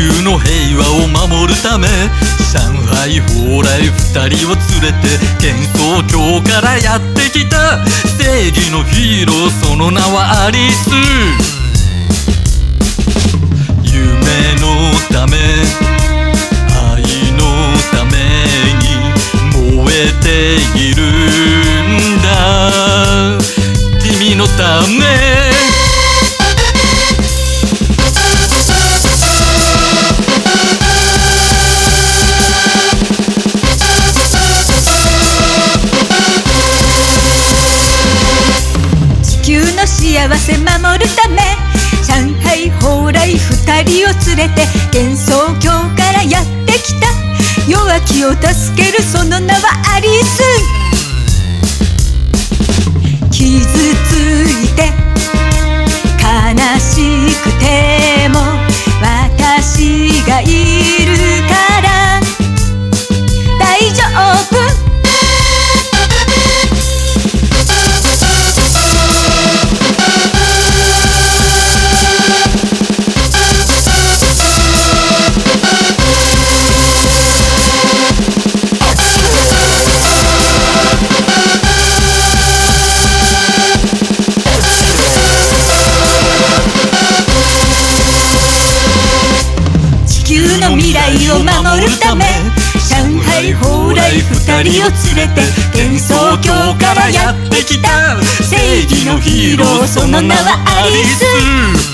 球の平和を守るため上海蓬莱二人を連れて幻想郷からやってきた正義のヒーロー、その名はアリス。夢のため愛のために燃えているんだ、君のため。 幸せ守るため上海蓬莱二人を連れて幻想郷からやってきた弱きを助ける、その名はアリス。傷ついて悲しくても私がいるから大丈夫。未来を守るため上海蓬莱二人を連れて幻想郷からやってきた正義のヒーロー、その名はアリス。